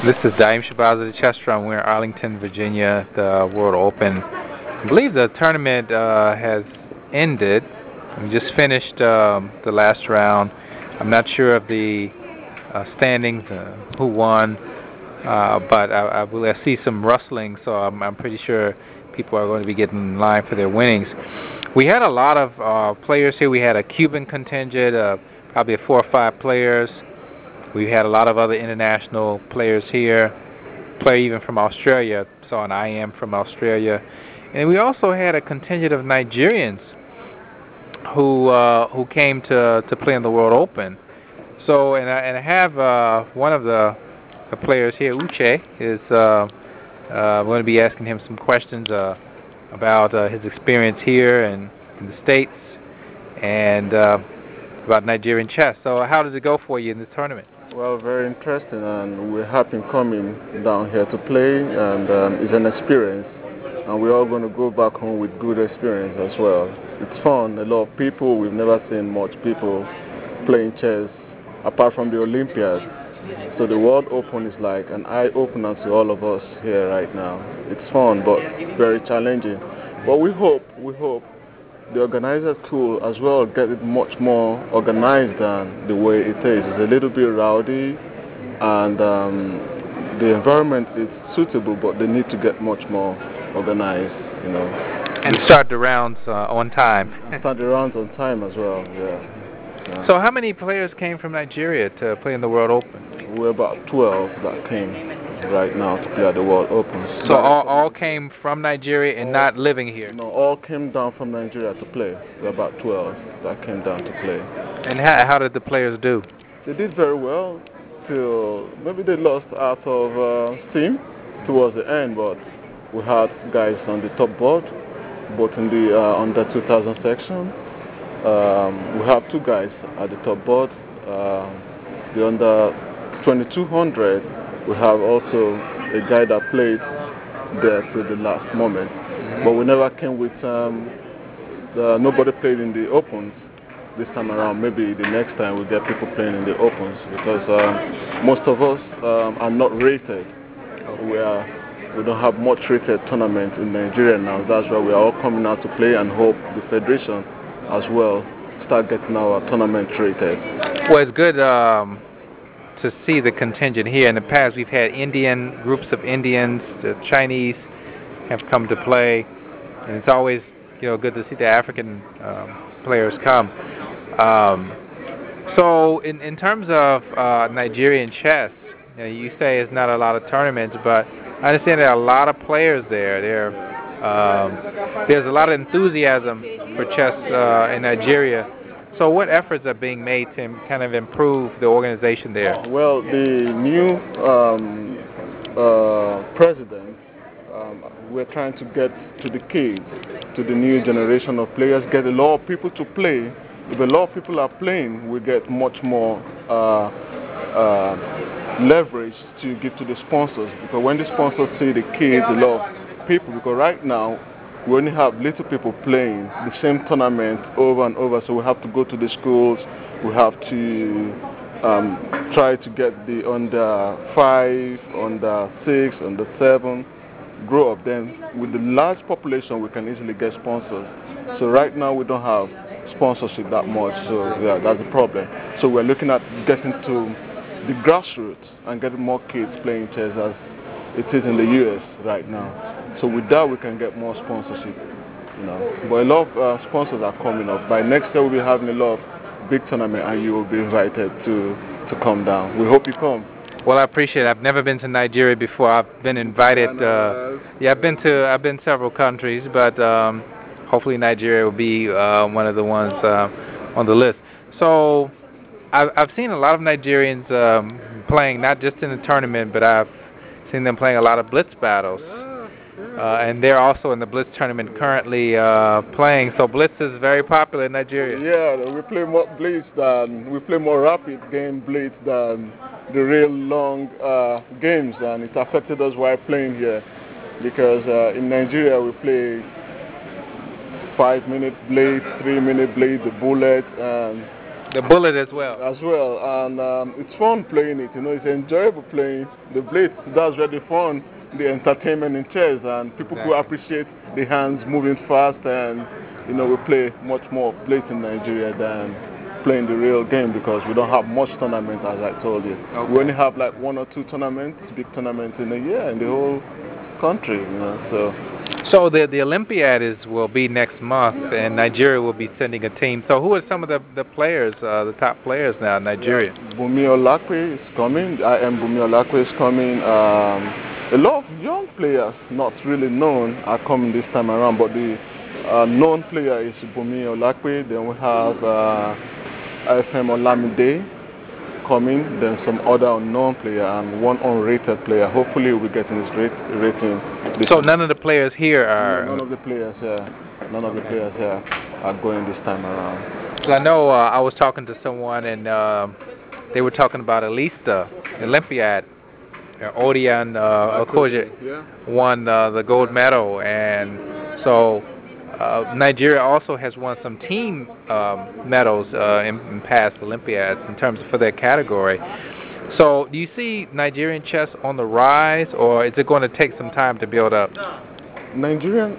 This is Daim Shabazz of the Chess Drum. We're in Arlington, Virginia, the World Open. I believe the tournament has ended. We just finished the last round. I'm not sure of the standings, who won, but I see some rustling, so I'm pretty sure people are going to be getting in line for their winnings. We had a lot of players here. We had a Cuban contingent, probably 4 or 5 players. We had a lot of other international players here, player even from Australia. Saw an IM from Australia, and we also had a contingent of Nigerians who came to play in the World Open. So and I have one of the players here, Uche, is I'm going to be asking him some questions about his experience here and in the States and about Nigerian chess. So how did it go for you in this tournament? Well, very interesting, and we're happy coming down here to play, and it's an experience, and we're all going to go back home with good experience as well. It's fun, a lot of people, we've never seen much people playing chess apart from the Olympiad. So the World Open is like an eye-opener to all of us here right now. It's fun, but very challenging. But we hope the organizers could as well get it much more organized than the way it is. It's a little bit rowdy, and the environment is suitable, but they need to get much more organized, And start the rounds on time. and start the rounds on time as well. Yeah. So how many players came from Nigeria to play in the World Open? We're about 12 that came right now to play at the World Opens. So all came from Nigeria and not living here. No, all came down from Nigeria to play. There were about 12 that came down to play. And how did the players do? They did very well till maybe they lost out of steam towards the end, but we had guys on the top board, both in the under 2000 section. We have two guys at the top board. The under 2200, we have also a guy that played there till the last moment. But we never came with nobody played in the opens this time around. Maybe the next time we get people playing in the opens because most of us are not rated. We don't have much rated tournament in Nigeria now. That's why we are all coming out to play and hope the federation as well start getting our tournament rated. Well, it's good to see the contingent here. In the past, we've had Indian groups of Indians, the Chinese have come to play, and it's always good to see the African players come. Um, so, in terms of Nigerian chess, you say it's not a lot of tournaments, but I understand there are a lot of players there. There's a lot of enthusiasm for chess in Nigeria. So, what efforts are being made to kind of improve the organization there? Well, the new president, we're trying to get to the kids, to the new generation of players, get a lot of people to play. If a lot of people are playing, we get much more leverage to give to the sponsors. Because when the sponsors see the kids, a lot of people, because right now we only have little people playing the same tournament over and over. So we have to go to the schools, we have to try to get the under 5, under 6, under 7 grow up. Then with the large population we can easily get sponsors. So right now we don't have sponsorship that much, so yeah, that's the problem. So we're looking at getting to the grassroots and getting more kids playing chess as it is in the US right now. So with that we can get more sponsorship. But a lot of sponsors are coming up. By next year we'll be having a lot of big tournament and you will be invited to come down. We hope you come. Well, I appreciate it. I've never been to Nigeria before. I've been invited. Yeah, I've been several countries, but hopefully Nigeria will be one of the ones on the list. So I've seen a lot of Nigerians playing, not just in the tournament, but I've seen them playing a lot of blitz battles. And they're also in the Blitz tournament currently playing. So Blitz is very popular in Nigeria. Yeah, we play more rapid game blitz than the real long games, and it affected us while playing here because in Nigeria we play 5 minute blitz, 3 minute blitz, the bullet, and The bullet as well. as well, and it's fun playing it. You know, it's enjoyable playing the blades. That's where the fun, the entertainment in chess, and people could Exactly. appreciate the hands moving fast. And you know, we play much more blades in Nigeria than playing the real game because we don't have much tournament, as I told you. We only Okay. have like one or two tournaments, big tournaments in a year in the whole country. You know, so So the Olympiad will be next month, and Nigeria will be sending a team. So who are some of the players, the top players now in yeah, Nigeria? Bumi Olakwe is coming. I am Bumi Olakwe is coming. A lot of young players, not really known, are coming this time around. But the known player is Bumi Olakwe. Then we have FM Olamide coming. Then some other unknown player and one unrated player. Hopefully, we'll be getting his rating this So month. none of the players here No, are. none of the players here. None of the Okay. players here are going this time around. So I know I was talking to someone, and they were talking about Alista Olympiad. Odion I could Okoje be, yeah. won the gold Yeah. medal, and so Nigeria also has won some team medals in past Olympiads in terms of for their category. So, do you see Nigerian chess on the rise, or is it going to take some time to build up? Nigerian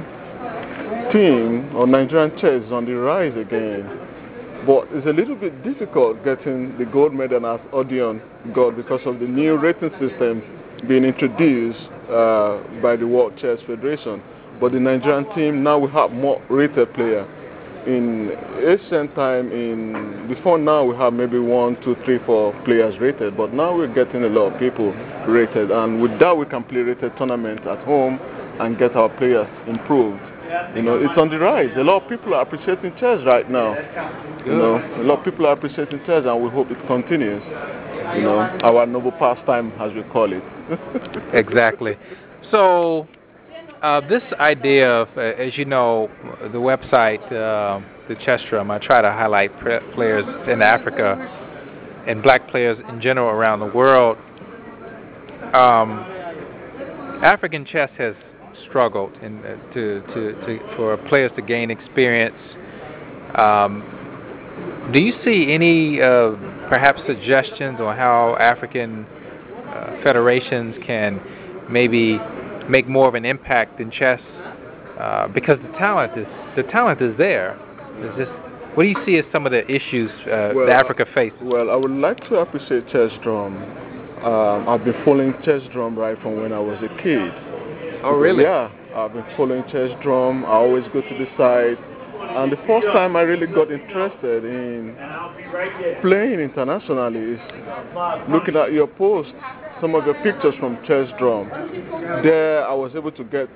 team or Nigerian chess is on the rise again, but it's a little bit difficult getting the gold medal as Odeon got because of the new rating system being introduced by the World Chess Federation. But the Nigerian team now we have more rated player. In ancient time, in before now we have maybe one, two, three, four players rated, but now we're getting a lot of people rated, and with that we can play rated tournaments at home and get our players improved. You know, it's on the rise. A lot of people are appreciating chess right now. You Good. know, a lot of people are appreciating chess, and we hope it continues. You know, our noble pastime, as we call it. Exactly. So, this idea of, as you know, the website, the Chess Drum, I try to highlight players in Africa and black players in general around the world. Um, African chess has struggled for players to gain experience. Um, do you see any perhaps suggestions on how African federations can maybe make more of an impact in chess? Because the talent is there. It's just what do you see as some of the issues that Well, Africa faces? well, I would like to appreciate Chess Drum. I've been following Chess Drum right from when I was a kid. Oh, Because really? yeah, I've been following Chess Drum. I always go to the site, and the first time I really got interested in playing internationally is looking at your posts, some of your pictures from Chess Drum. There, I was able to get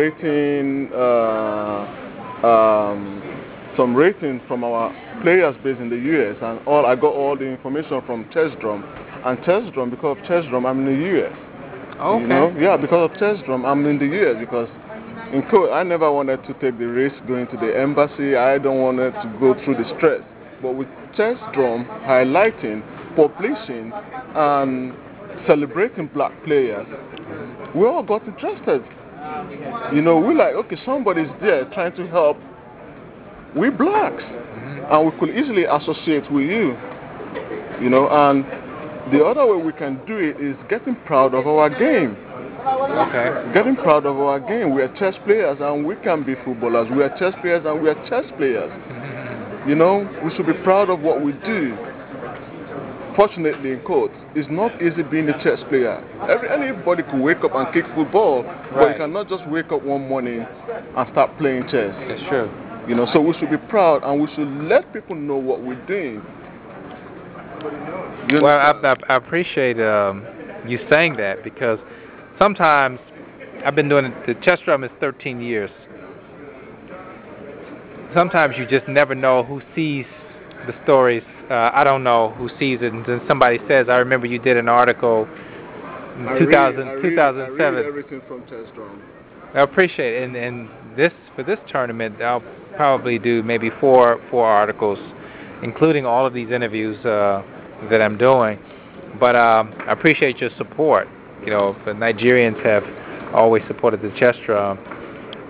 some rating from our players based in the US, and all I got all the information from Chess Drum. And Chess Drum, because of Chess Drum, I'm in the US. You Okay. know, yeah, because of Chess Drum, I'm in the US because in code, I never wanted to take the risk going to the embassy. I don't wanted to go through the stress. But with Chess Drum highlighting, publishing, and celebrating black players, we all got interested. You know, we're like, okay, somebody's there trying to help. We blacks, and we could easily associate with you. You know, and the other way we can do it is getting proud of our game. Okay. Getting proud of our game. We are chess players and we can be footballers. We are chess players and we are chess players. You know, we should be proud of what we do. Fortunately, in quotes, it's not easy being a chess player. Anybody could wake up and kick football, but you Right. cannot just wake up one morning and start playing chess. That's true. You know, so we should be proud and we should let people know what we're doing. You Well, understand? I appreciate you saying that because sometimes I've been doing it. The chess drum is 13 years. Sometimes you just never know who sees the stories. I don't know who sees it, and then somebody says, "I remember you did an article in 2000, I read 2007." everything from chess drum. I appreciate it, and this for this tournament, I'll probably do maybe four articles, including all of these interviews that I'm doing. But I appreciate your support. You know, the Nigerians have always supported the chess drum.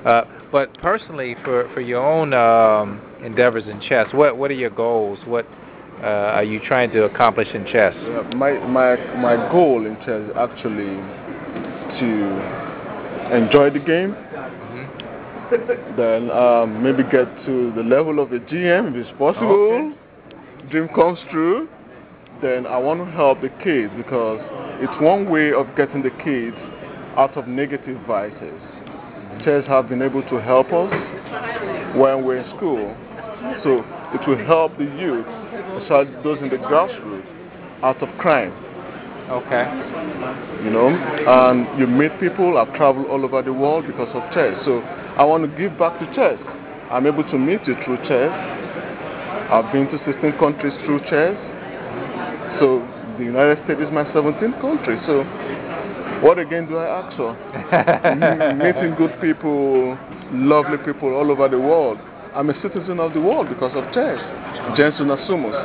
But personally, for your own endeavors in chess, what are your goals? are you trying to accomplish in chess? Yeah, my goal in chess is actually to enjoy the game, Hmm. then maybe get to the level of a GM if it's Okay. possible. Dream comes true. Then I want to help the kids because it's one way of getting the kids out of negative vices. Chess have been able to help us when we're in school. So it will help the youth, especially those in the grassroots, out of crime, Okay. you know. And you meet people. I've traveled all over the world because of chess. So I want to give back to chess. I'm able to meet you through chess. I've been to 16 countries through chess. Hmm. So the United States is my 17th country. So what again do I ask for? Meeting good people, lovely people all over the world. I'm a citizen of the world because of chess. Jensen Asumus.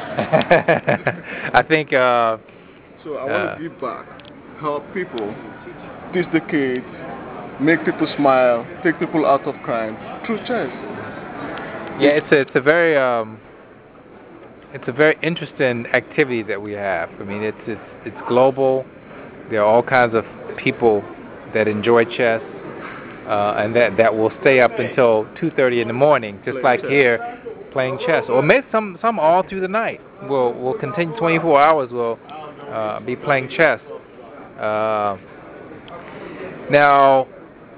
I think So I want uh, to give back, help people, teach the kids, make people smile, take people out of crime through chess. yeah, It's it's a very interesting activity that we have. I mean, it's global. There are all kinds of people that enjoy chess, and that will stay up until 2:30 in the morning, just playing like chess. here, playing chess, or maybe some all through the night. We'll continue 24 hours. We'll be playing chess. Uh, now,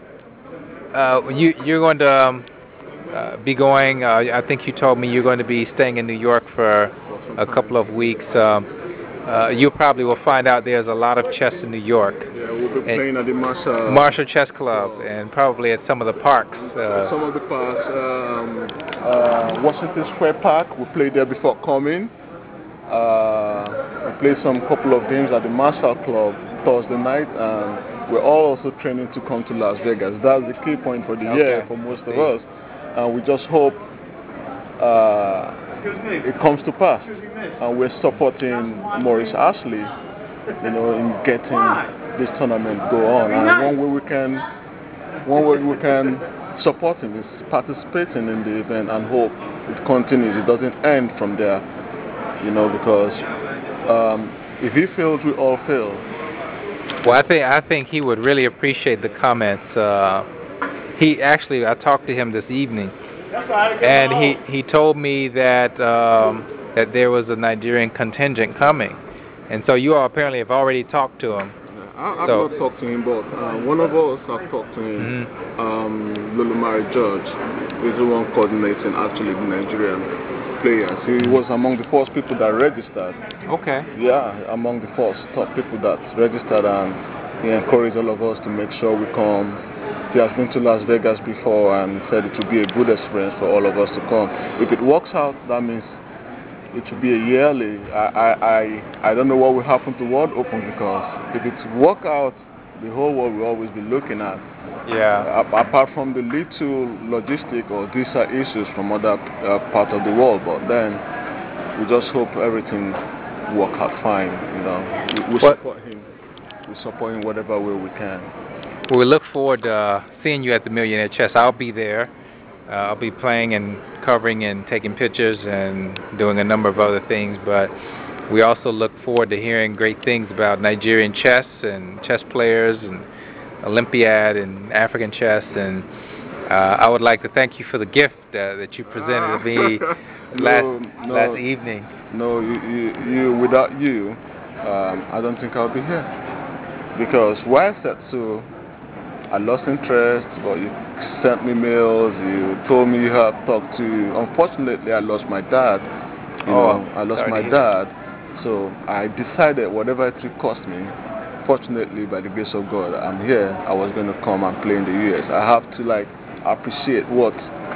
you're going to be going. I think you told me you're going to be staying in New York for For some a time. couple of weeks. You probably will find out there's a lot of chess in New York, Yeah, we'll be and playing at the Marshall Marshall Chess Club, Club. and probably at some of the parks. Some of the parks, Washington Square Park, we played there before coming. We played some couple of games at the Marshall Club Thursday night, and we're all also training to come to Las Vegas. That's the key point for the year Okay, for I most of see. us, and we just hope it comes to pass. And we're supporting Maurice Ashley, in getting this tournament go on. And one way we can support him is participating in the event and hope it continues. It doesn't end from there, because if he fails, we all fail. Well, I think he would really appreciate the comments. He actually, I talked to him this evening, and he told me that there was a Nigerian contingent coming, and so you all apparently have already talked to him. I've So, not talked to him, but one of us have talked to him. mhm. Lulumari George is the one coordinating actually the Nigerian players. He was among the first people that registered. Okay. Yeah, among the first top people that registered, and he encouraged all of us to make sure we come. He has been to Las Vegas before and said it would be a good experience for all of us to come. If it works out, that means it will be a yearly. I don't know what will happen to World Open because if it work out, the whole world will always be looking at. Yeah. Apart from the little logistic or visa issues from other part of the world, but then we just hope everything work out fine. We What support him. We support him whatever way we can. we look forward to seeing you at the Millionaire Chess. I'll be there. I'll be playing and covering and taking pictures and doing a number of other things. But we also look forward to hearing great things about Nigerian chess and chess players and Olympiad and African chess. And I would like to thank you for the gift that you presented to me last No, last no, evening. no. Without you, I don't think I'll be here. Because why I said so, I lost interest, but you sent me mails, you told me you have talked to. Unfortunately, I lost my dad. Oh, I lost sorry to my hear that. dad. So I decided whatever it will cost me, fortunately, by the grace of God, I'm here. I was going to come and play in the US. I have to appreciate what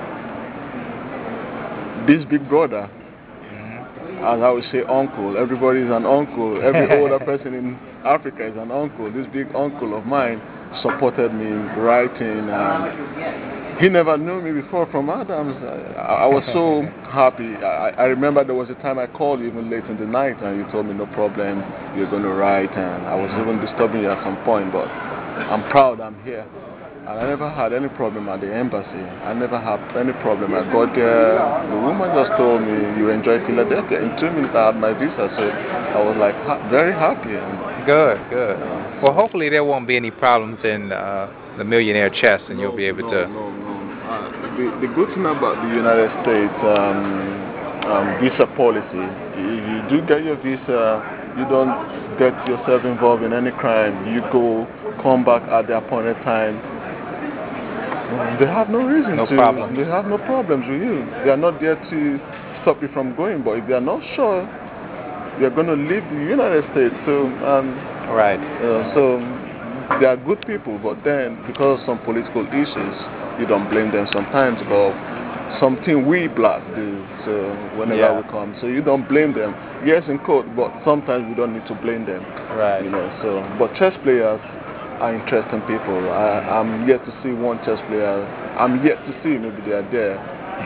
this big brother, as I would say, uncle. Everybody is an uncle. Every older person in Africa is an uncle. This big uncle of mine supported me in writing, and he never knew me before from Adams. I was so happy. I remember there was a time I called you even late in the night, and you told me no problem, you're going to write, and I was even disturbing you at some point, but I'm proud I'm here. And I never had any problem at the embassy. I never had any problem. I got there. The woman just told me, "You enjoy Philadelphia." In 2 minutes, I had my visa. So I was like very happy. And, Good, good. Well, so hopefully there won't be any problems in the Millionaire Chest, and you'll be able to. no. The good thing about the United States visa policy, if you do get your visa, you don't get yourself involved in any crime. You go, come back at the appointed time. They have no reason No to. problems. They have no problems with you. They are not there to stop you from going. But if they are not sure you're going to leave the United States, Right. so they are good people. But then, because of some political issues, you don't blame them sometimes because something we black do. So whenever Yeah. we come, so you don't blame them. Yes, in court, but sometimes we don't need to blame them. Right. So but chess players are interesting people. I'm yet to see one chess player. I'm yet to see, maybe they are there,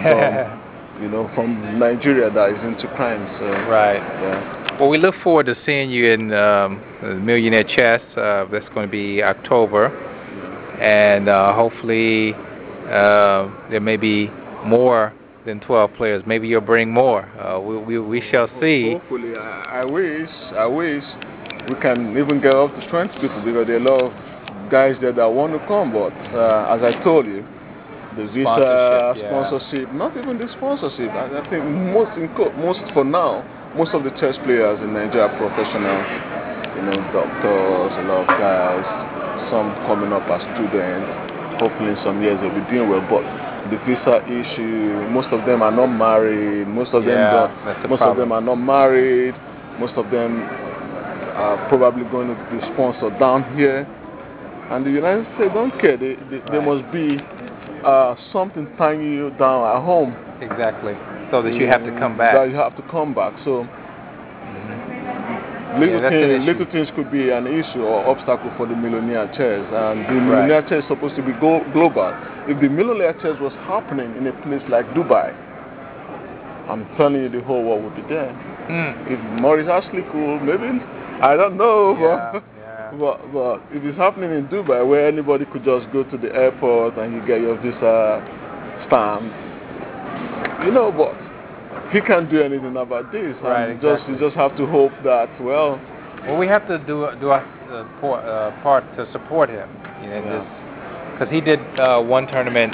from Nigeria that is into crime. So Right. yeah. Well, we look forward to seeing you in the Millionaire Chess. That's going to be October, and hopefully there may be more than 12 players. Maybe you'll bring more. We shall see. Hopefully, I wish we can even get up to 20 people because there are a lot of guys there that want to come. But as I told you, the visa Sponsorship, yeah. sponsorship, not even the sponsorship. I think most for now, most of the chess players in Nigeria are professionals. Doctors, a lot of guys, some coming up as students. Hopefully in some years they'll be doing well. But the visa issue, most of them are not married. Most of them Yeah, don't. that's a Most of problem. them are not married. Most of them are probably going to be sponsored down here. And the United States don't care. There Right. must be something tying you down at home Exactly. So that you have to come back. that you have to come back. So Yeah, that's an issue. little things could be an issue or obstacle for the millionaire chess. And the Right. millionaire chess is supposed to be global. If the millionaire chess was happening in a place like Dubai, I'm telling you, the whole world would be there. If Maurice Ashley could, maybe, I don't know, Yeah, yeah. but if it's happening in Dubai, where anybody could just go to the airport and you get your visa stamped, but he can't do anything about this, Right, and exactly. you just have to hope that, well, Well, we have to do our part to support him. Yeah. Just because he did one tournament,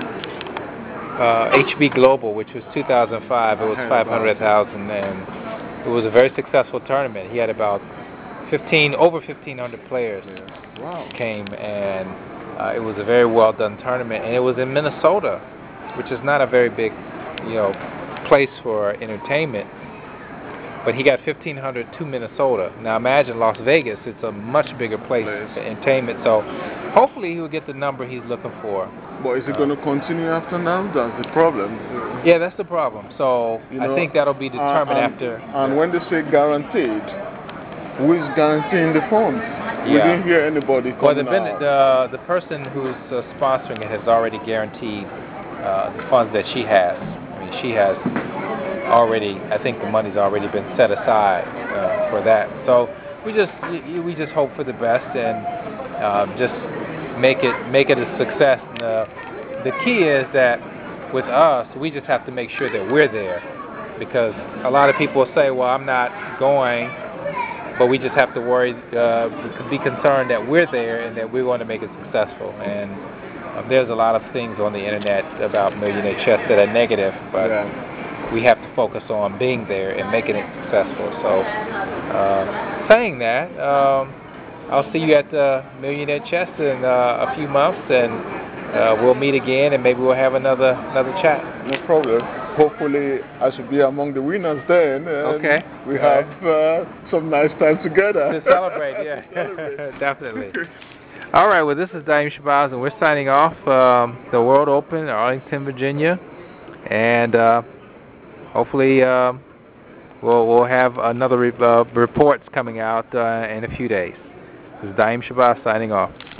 HB Global, which was 2005. It was I heard about 500,000, and it was a very successful tournament. He had about over 1,500 players wow, came, and it was a very well done tournament. And it was in Minnesota, which is not a very big, place for entertainment. But he got 1,500 to Minnesota. Now imagine Las Vegas; it's a much bigger place for entertainment. So hopefully he will get the number he's looking for. but is it going to continue after now? That's the problem. Yeah, that's the problem. So I think that'll be determined and, after. And when they say guaranteed, who is guaranteeing the funds? We Yeah. didn't hear anybody Well, coming out. the person who's sponsoring it has already guaranteed the funds that she has. I mean, she has already. I think the money's already been set aside for that. So we just hope for the best and just make it a success. And, the key is that with us, we just have to make sure that we're there, because a lot of people say, "Well, I'm not going." But we just have to be concerned that we're there and that we're going to make it successful. And there's a lot of things on the internet about Millionaire Chess that are negative, but Yeah. we have to focus on being there and making it successful. So, saying that, I'll see you at the Millionaire Chess in a few months, and we'll meet again, and maybe we'll have another chat. No problem. Hopefully, I should be among the winners then. And Okay. we All right. have some nice time together. To celebrate, yeah. Celebrate. Definitely. All right, well, this is Daim Shabazz, and we're signing off the World Open, Arlington, Virginia, and hopefully we'll have another reports coming out in a few days. This is Daim Shabazz signing off.